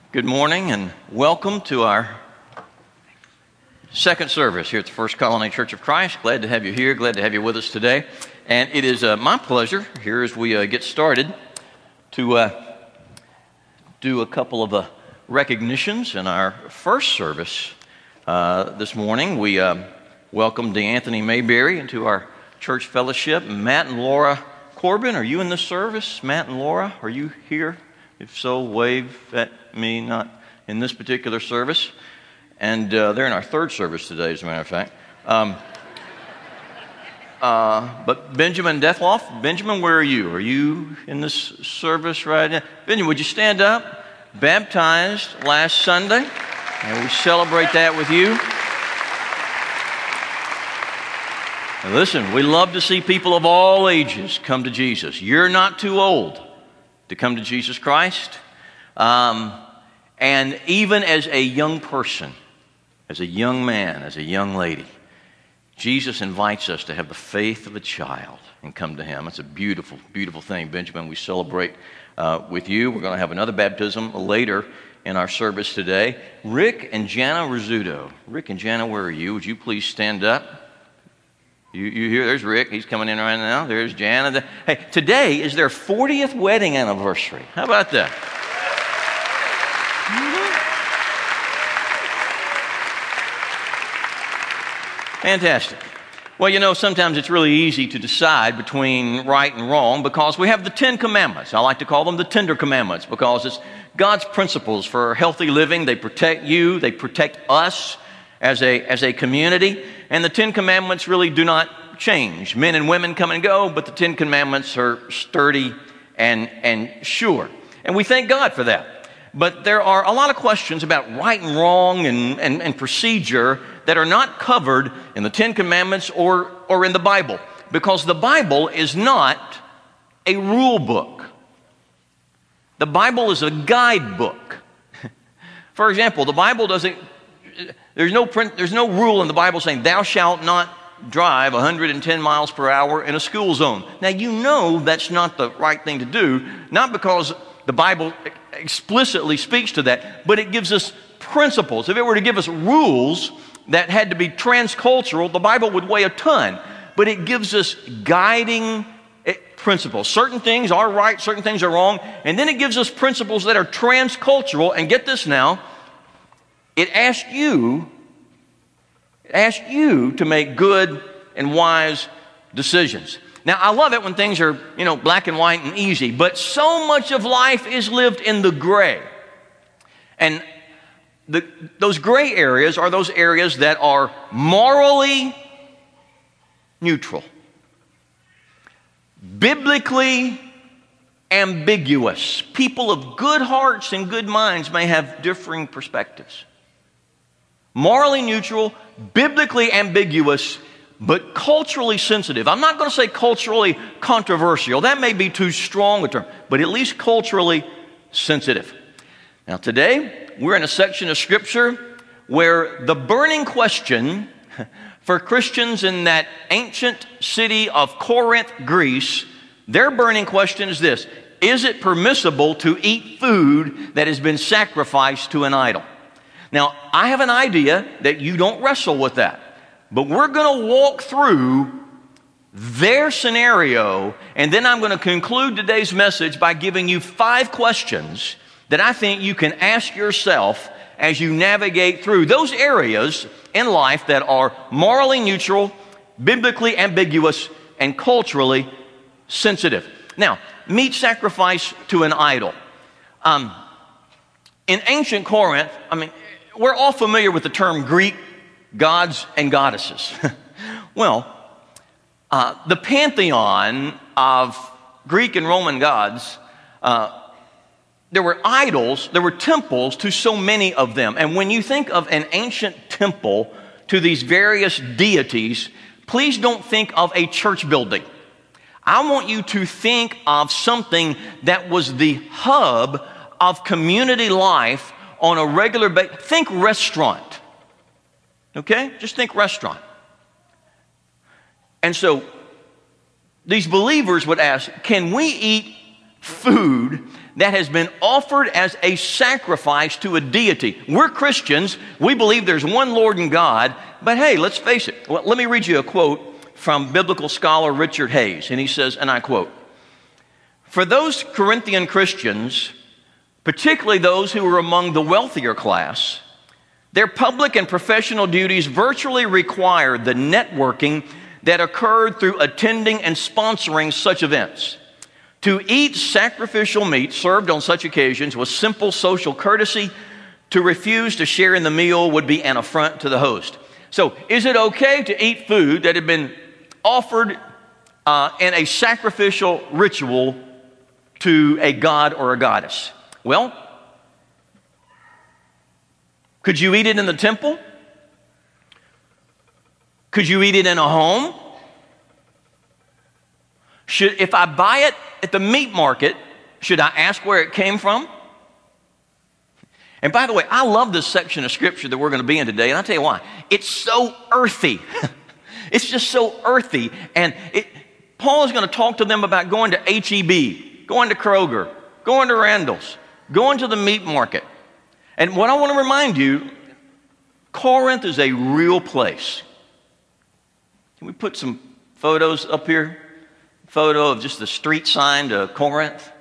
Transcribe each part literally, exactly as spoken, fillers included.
Good morning and welcome to our second service here at the First Colony Church of Christ. Glad to have you here. Glad to have you with us today. And it is uh, my pleasure here as we uh, get started to uh, do a couple of uh, recognitions. In our first service uh, this morning, we uh, welcomed DeAnthony Mayberry into our church fellowship. Matt and Laura Corbin, are you in this service? Matt and Laura, are you here? If so, wave at me, not in this particular service. And uh, they're in our third service today, as a matter of fact. Um, uh, but Benjamin Deathloff, Benjamin, where are you? Are you in this service right now? Benjamin, would you stand up? Baptized last Sunday, and we celebrate that with you. Now listen, we love to see people of all ages come to Jesus. You're not too old to come to Jesus Christ. Um, and even as a young person, as a young man, as a young lady, Jesus invites us to have the faith of a child and come to Him. It's a beautiful, beautiful thing. Benjamin, we celebrate uh, with you. We're going to have another baptism later in our service today. Rick and Jana Rizzuto. Rick and Jana, where are you? Would you please stand up? You, you hear, there's Rick. He's coming in right now. There's Jana. Hey, today is their fortieth wedding anniversary. How about that? Fantastic. Well, you know, sometimes it's really easy to decide between right and wrong because we have the Ten Commandments. I like to call them the Tender Commandments because it's God's principles for healthy living. They protect you. They protect us as a, as a community. And the Ten Commandments really do not change. Men and women come and go, but the Ten Commandments are sturdy and, and sure. And we thank God for that. But there are a lot of questions about right and wrong and, and, and procedure that are not covered in the Ten Commandments or, or in the Bible, because the Bible is not a rule book. The Bible is a guidebook. For example, the Bible doesn't, there's no, print, there's no rule in the Bible saying, thou shalt not drive one hundred ten miles per hour in a school zone. Now, you know that's not the right thing to do, not because the Bible explicitly speaks to that, but it gives us principles. If it were to give us rules that had to be transcultural, the Bible would weigh a ton. But it gives us guiding principles. Certain things are right, certain things are wrong. And then it gives us principles that are transcultural. And get this now, it asks you, it asks you to make good and wise decisions. Now, I love it when things are, you know, black and white and easy, but so much of life is lived in the gray. And the, those gray areas are those areas that are morally neutral, biblically ambiguous. People of good hearts and good minds may have differing perspectives. Morally neutral, biblically ambiguous, but culturally sensitive. I'm not going to say culturally controversial. That may be too strong a term, but at least culturally sensitive. Now today, we're in a section of Scripture where the burning question for Christians in that ancient city of Corinth, Greece, their burning question is this: is it permissible to eat food that has been sacrificed to an idol? Now, I have an idea that you don't wrestle with that. But we're going to walk through their scenario, and then I'm going to conclude today's message by giving you five questions that I think you can ask yourself as you navigate through those areas in life that are morally neutral, biblically ambiguous, and culturally sensitive. Now, meat sacrifice to an idol. Um, in ancient Corinth, I mean, we're all familiar with the term Greek gods and goddesses. Well, uh, the pantheon of Greek and Roman gods, uh, there were idols, there were temples to so many of them. And when you think of an ancient temple to these various deities, please don't think of a church building. I want you to think of something that was the hub of community life on a regular basis. Think restaurant. Okay? Just think restaurant. And so these believers would ask, can we eat food that has been offered as a sacrifice to a deity. We're Christians. We believe there's one Lord and God. But hey, let's face it. Well, let me read you a quote from biblical scholar Richard Hayes. And he says, and I quote, "For those Corinthian Christians, particularly those who were among the wealthier class, their public and professional duties virtually required the networking that occurred through attending and sponsoring such events. To eat sacrificial meat served on such occasions was simple social courtesy. To refuse to share in the meal would be an affront to the host." So, is it okay to eat food that had been offered uh, in a sacrificial ritual to a god or a goddess? Well, could you eat it in the temple? Could you eat it in a home? Should, if I buy it at the meat market, should I ask where it came from? And by the way, I love this section of Scripture that we're going to be in today, and I'll tell you why. It's so earthy. It's just so earthy. And it, Paul is going to talk to them about going to H E B, going to Kroger, going to Randall's, going to the meat market. And what I want to remind you, Corinth is a real place. Can we put some photos up here? Photo of just the street sign to Corinth.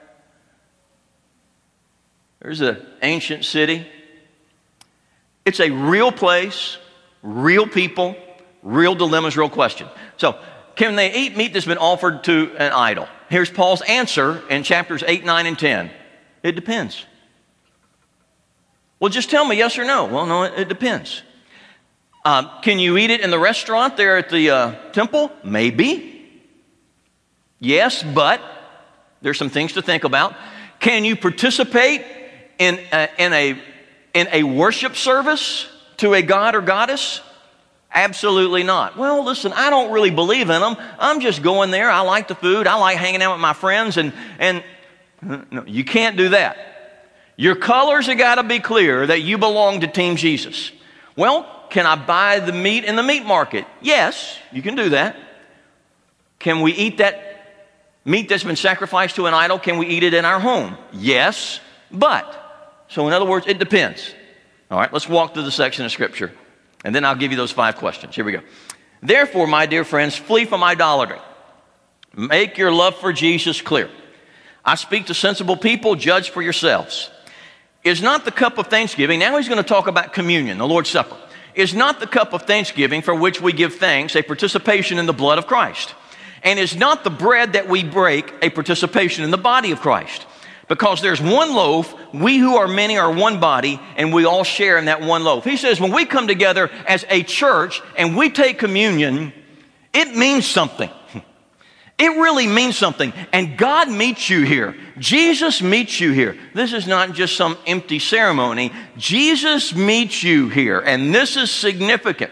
There's an ancient city. It's a real place, real people, real dilemmas, real question. So, can they eat meat that's been offered to an idol? Here's Paul's answer in chapters eight, nine, and ten. It depends. Well, just tell me yes or no. Well, no, it, it depends. Uh, can you eat it in the restaurant there at the uh, temple? Maybe. Yes, but there's some things to think about. Can you participate in a, in a, in a worship service to a god or goddess? Absolutely not. Well, listen, I don't really believe in them. I'm just going there. I like the food. I like hanging out with my friends. And, and no, you can't do that. Your colors have got to be clear that you belong to Team Jesus. Well, can I buy the meat in the meat market? Yes, you can do that. Can we eat that meat that's been sacrificed to an idol? Can we eat it in our home? Yes, but. So in other words, it depends. All right, let's walk through the section of Scripture, and then I'll give you those five questions. Here we go. Therefore, my dear friends, flee from idolatry. Make your love for Jesus clear. I speak to sensible people, judge for yourselves. Is not the cup of thanksgiving, now he's going to talk about communion, the Lord's Supper. Is not the cup of thanksgiving for which we give thanks a participation in the blood of Christ? And is not the bread that we break a participation in the body of Christ? Because there's one loaf, we who are many are one body, and we all share in that one loaf. He says when we come together as a church and we take communion, it means something. It really means something. And God meets you here. Jesus meets you here. This is not just some empty ceremony. Jesus meets you here, and this is significant.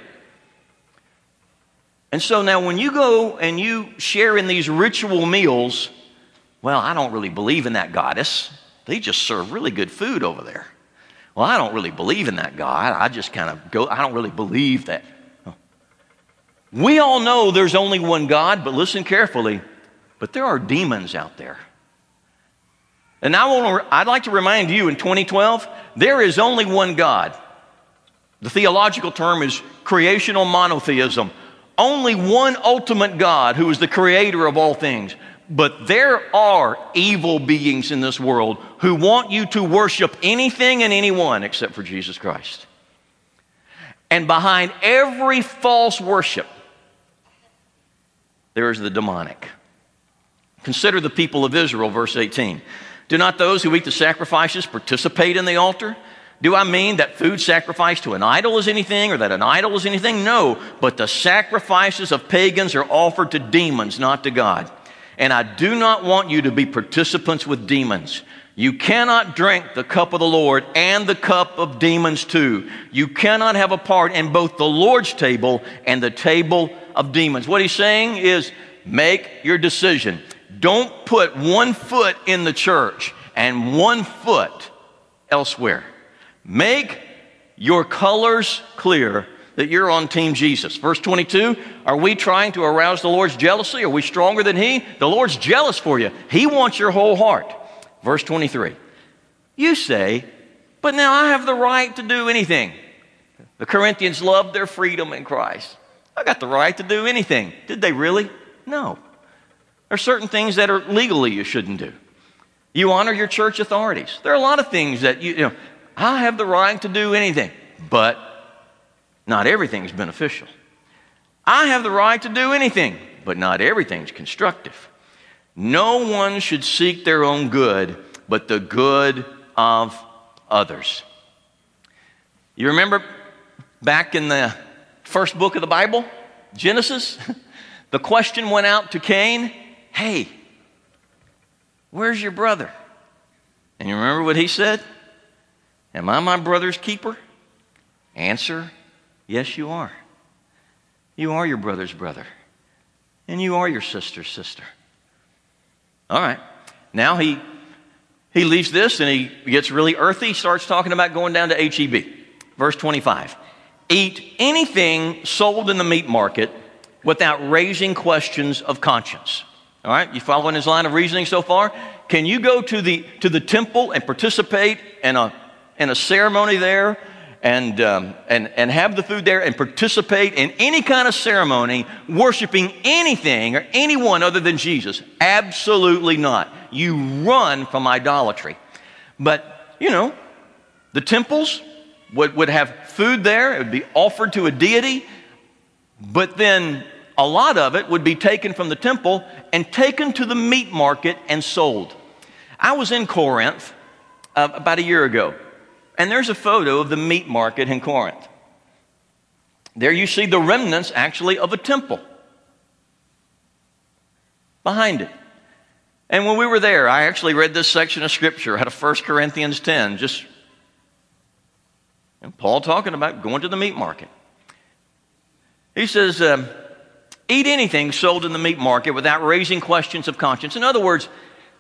And so now when you go and you share in these ritual meals, well, I don't really believe in that goddess. They just serve really good food over there. Well, I don't really believe in that God. I just kind of go, I don't really believe that. We all know there's only one God, but listen carefully, but there are demons out there. And I want to, I'd like to remind you in twenty twelve, there is only one God. The theological term is creational monotheism. Only one ultimate God who is the creator of all things. But there are evil beings in this world who want you to worship anything and anyone except for Jesus Christ. And behind every false worship, there is the demonic. Consider the people of Israel, verse eighteen. Do not those who eat the sacrifices participate in the altar? Do I mean that food sacrificed to an idol is anything, or that an idol is anything? No, but the sacrifices of pagans are offered to demons, not to God. And I do not want you to be participants with demons. You cannot drink the cup of the Lord and the cup of demons too. You cannot have a part in both the Lord's table and the table of demons. What he's saying is, make your decision. Don't put one foot in the church and one foot elsewhere. Make your colors clear that you're on Team Jesus. Verse twenty-two, are we trying to arouse the Lord's jealousy? Are we stronger than He? The Lord's jealous for you. He wants your whole heart. Verse twenty-three. You say, but now I have the right to do anything. The Corinthians loved their freedom in Christ. I got the right to do anything. Did they really? No. There are certain things that are legally you shouldn't do. You honor your church authorities. There are a lot of things that you, you know, I have the right to do anything, but not everything's beneficial. I have the right to do anything, but not everything's constructive. No one should seek their own good, but the good of others. You remember back in the first book of the Bible, Genesis, the question went out to Cain, hey, where's your brother? And you remember what he said? Am I my brother's keeper? Answer, yes, you are. You are your brother's brother. And you are your sister's sister. All right. Now he he leaves this and he gets really earthy, starts talking about going down to H E B. Verse twenty-five. Eat anything sold in the meat market without raising questions of conscience. All right, you following his line of reasoning so far? Can you go to the to the temple and participate in a in a ceremony there, and um, and and have the food there, and participate in any kind of ceremony, worshiping anything or anyone other than Jesus? Absolutely not. You run from idolatry. But you know, the temples would would have food there. It would be offered to a deity, but then a lot of it would be taken from the temple and taken to the meat market and sold. I was in Corinth uh, about a year ago, and there's a photo of the meat market in Corinth. There you see the remnants, actually, of a temple behind it. And when we were there, I actually read this section of Scripture out of First Corinthians ten, just and Paul talking about going to the meat market. He says, um, eat anything sold in the meat market without raising questions of conscience. In other words,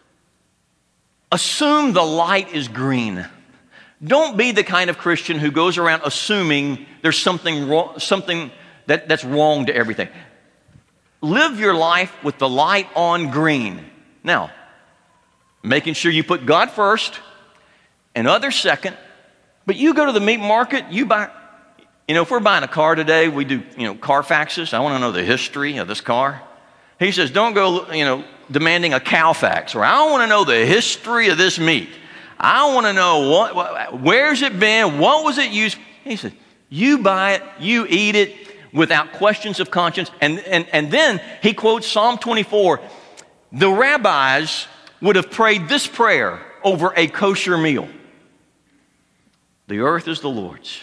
assume the light is green. Don't be the kind of Christian who goes around assuming there's something wrong, something that, that's wrong to everything. Live your life with the light on green. Now, making sure you put God first and others second, but you go to the meat market, you buy. You know, if we're buying a car today, we do, you know, Carfaxes. I want to know the history of this car. He says, don't go, you know, demanding a Cowfax, or I want to know the history of this meat. I want to know what, what, where's it been, what was it used? He said, you buy it, you eat it without questions of conscience. And, and, and then he quotes Psalm twenty-four. The rabbis would have prayed this prayer over a kosher meal. The earth is the Lord's,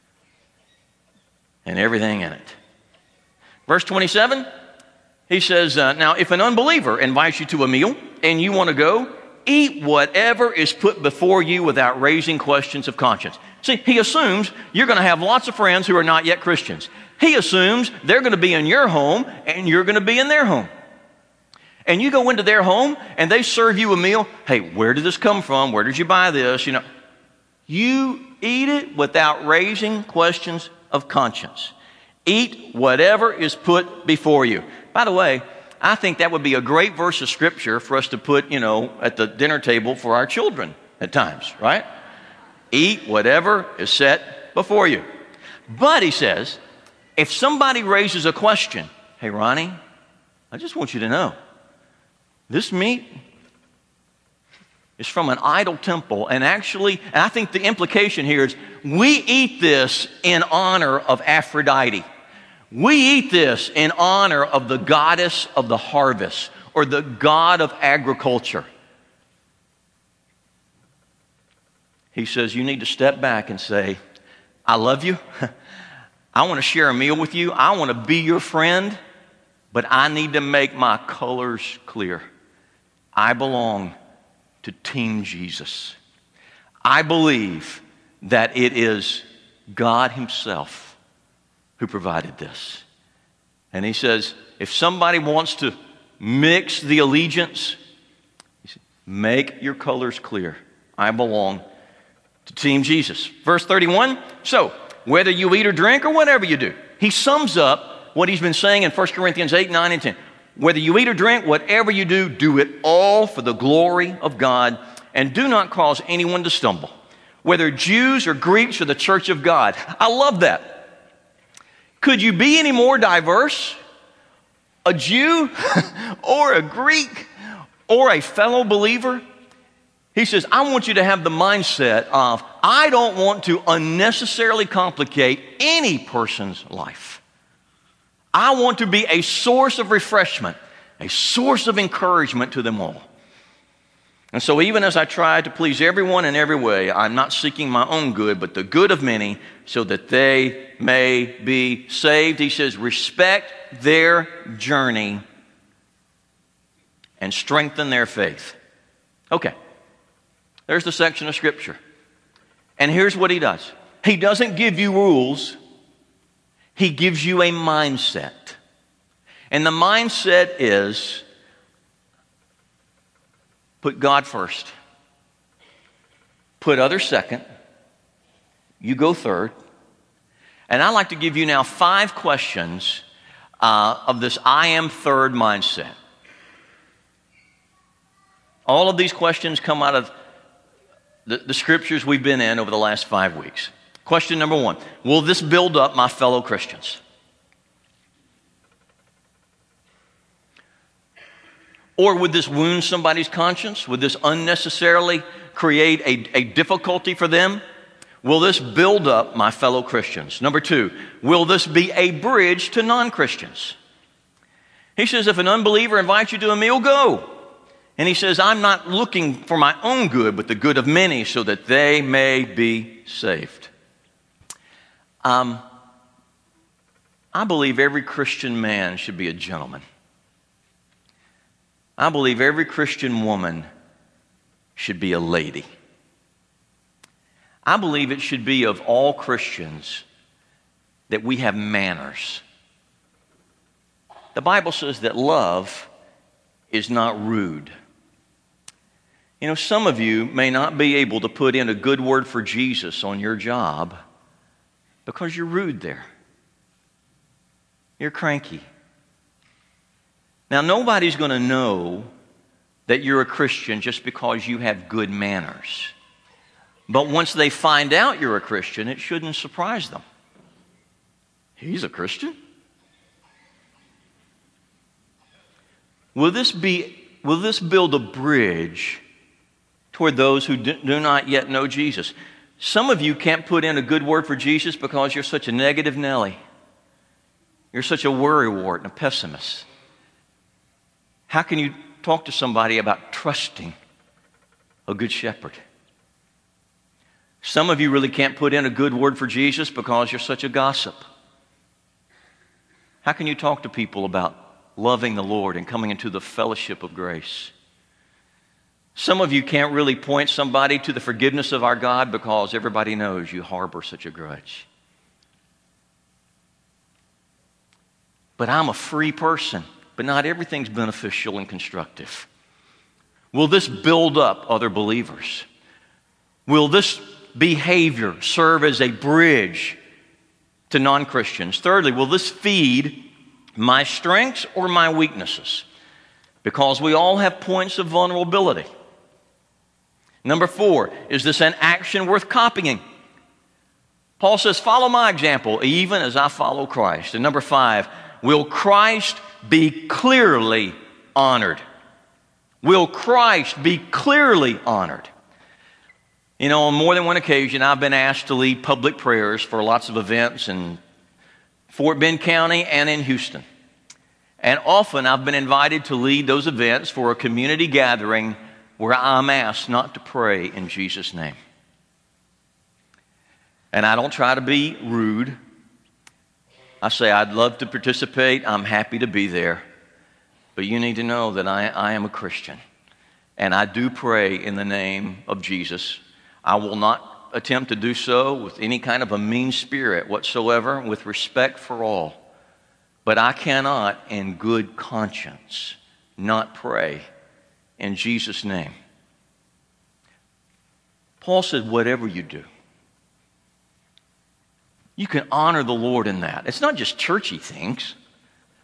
and everything in it. Verse twenty-seven, he says, uh, now if an unbeliever invites you to a meal and you want to go, eat whatever is put before you without raising questions of conscience. See, he assumes you're going to have lots of friends who are not yet Christians. He assumes they're going to be in your home and you're going to be in their home. And you go into their home and they serve you a meal. Hey, where did this come from? Where did you buy this? You know, you eat it without raising questions of conscience. Eat whatever is put before you. By the way, I think that would be a great verse of Scripture for us to put, you know, at the dinner table for our children at times, right? Eat whatever is set before you. But, he says, if somebody raises a question, hey, Ronnie, I just want you to know, this meat is from an idol temple, and actually, and I think the implication here is we eat this in honor of Aphrodite. We eat this in honor of the goddess of the harvest, or the god of agriculture. He says you need to step back and say, I love you. I want to share a meal with you. I want to be your friend, but I need to make my colors clear. I belong to Team Jesus. I believe that it is God Himself who provided this. And he says, if somebody wants to mix the allegiance, he said, make your colors clear. I belong to Team Jesus. Verse thirty-one, so whether you eat or drink or whatever you do, he sums up what he's been saying in First Corinthians eight, nine, and ten. Whether you eat or drink, whatever you do, do it all for the glory of God. and do not cause anyone to stumble, whether Jews or Greeks or the church of God. I love that. Could you be any more diverse? A Jew or a Greek or a fellow believer? He says, I want you to have the mindset of, I don't want to unnecessarily complicate any person's life. I want to be a source of refreshment, a source of encouragement to them all. And so even as I try to please everyone in every way, I'm not seeking my own good, but the good of many, so that they may be saved. He says, respect their journey and strengthen their faith. Okay. There's the section of Scripture. And here's what he does. He doesn't give you rules. He gives you a mindset. And the mindset is, put God first. Put others second. You go third. And I'd like to give you now five questions uh, of this I am third mindset. All of these questions come out of The, the scriptures we've been in over the last five weeks. Question number one, will this build up my fellow Christians? Or would this wound somebody's conscience? Would this unnecessarily create a, a difficulty for them? Will this build up my fellow Christians? Number two, will this be a bridge to non-Christians? He says, if an unbeliever invites you to a meal, go. And he says, I'm not looking for my own good, but the good of many, so that they may be saved. Um, I believe every Christian man should be a gentleman. I believe every Christian woman should be a lady. I believe it should be of all Christians that we have manners. The Bible says that love is not rude. You know, some of you may not be able to put in a good word for Jesus on your job because you're rude there. You're cranky. Now, nobody's going to know that you're a Christian just because you have good manners. But once they find out you're a Christian, it shouldn't surprise them. He's a Christian? Will this be, will this build a bridge toward those who do not yet know Jesus? Some of you can't put in a good word for Jesus because you're such a negative Nelly. You're such a worrywart and a pessimist. How can you talk to somebody about trusting a good shepherd? Some of you really can't put in a good word for Jesus because you're such a gossip. How can you talk to people about loving the Lord and coming into the fellowship of grace? Some of you can't really point somebody to the forgiveness of our God because everybody knows you harbor such a grudge. But I'm a free person, but not everything's beneficial and constructive. Will this build up other believers? Will this behavior serve as a bridge to non-Christians? Thirdly, will this feed my strengths or my weaknesses? Because we all have points of vulnerability. Number four, is this an action worth copying? Paul says, follow my example, even as I follow Christ. And number five, will Christ be clearly honored? Will Christ be clearly honored? You know, on more than one occasion, I've been asked to lead public prayers for lots of events in Fort Bend County and in Houston. And often I've been invited to lead those events for a community gathering where I'm asked not to pray in Jesus' name. And I don't try to be rude. I say, I'd love to participate. I'm happy to be there. But you need to know that I, I am a Christian. And I do pray in the name of Jesus. I will not attempt to do so with any kind of a mean spirit whatsoever, with respect for all. But I cannot, in good conscience, not pray in Jesus' name. Paul said, whatever you do, you can honor the Lord in that. It's not just churchy things.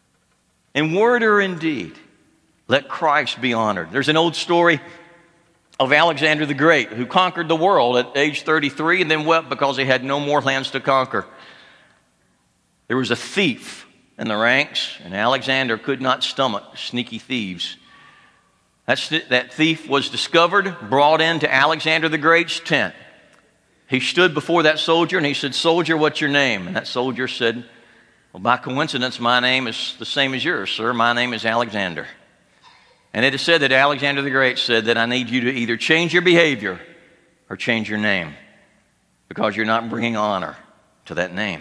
In word or in deed, let Christ be honored. There's an old story of Alexander the Great, who conquered the world at age thirty-three and then wept because he had no more lands to conquer. There was a thief in the ranks, and Alexander could not stomach sneaky thieves. That, that thief was discovered, brought into Alexander the Great's tent. He stood before that soldier and he said, "Soldier, what's your name?" And that soldier said, "Well, by coincidence, my name is the same as yours, sir. My name is Alexander." And it is said that Alexander the Great said that I need you to either change your behavior or change your name, because you're not bringing honor to that name.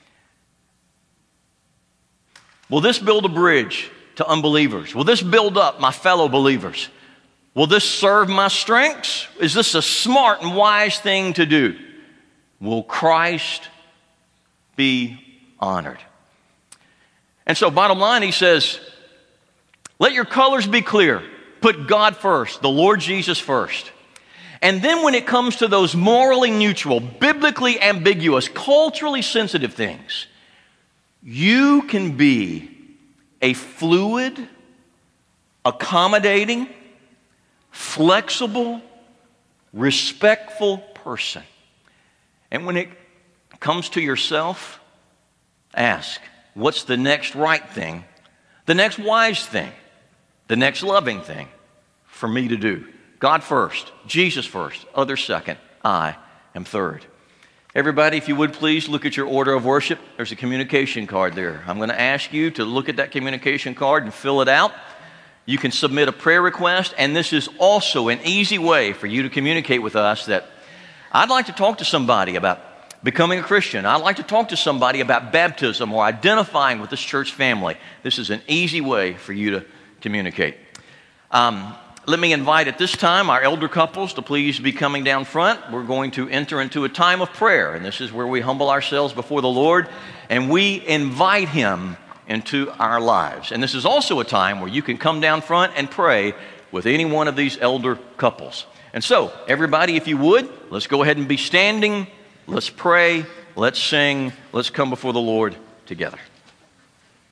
Will this build a bridge to unbelievers? Will this build up my fellow believers? Will this serve my strengths? Is this a smart and wise thing to do? Will Christ be honored? And so bottom line, he says, let your colors be clear. Put God first, the Lord Jesus first. And then when it comes to those morally neutral, biblically ambiguous, culturally sensitive things, you can be a fluid, accommodating, flexible, respectful person. And when it comes to yourself, ask, what's the next right thing, the next wise thing, the next loving thing for me to do? God first, Jesus first, others second, I am third. Everybody, if you would please look at your order of worship. There's a communication card there. I'm going to ask you to look at that communication card and fill it out. You can submit a prayer request, and this is also an easy way for you to communicate with us that I'd like to talk to somebody about becoming a Christian. I'd like to talk to somebody about baptism or identifying with this church family. This is an easy way for you to communicate. Um, Let me invite at this time our elder couples to please be coming down front. We're going to enter into a time of prayer, and this is where we humble ourselves before the Lord, and we invite Him into our lives. And this is also a time where you can come down front and pray with any one of these elder couples. And so, everybody, if you would, let's go ahead and be standing. Let's pray. Let's sing. Let's come before the Lord together.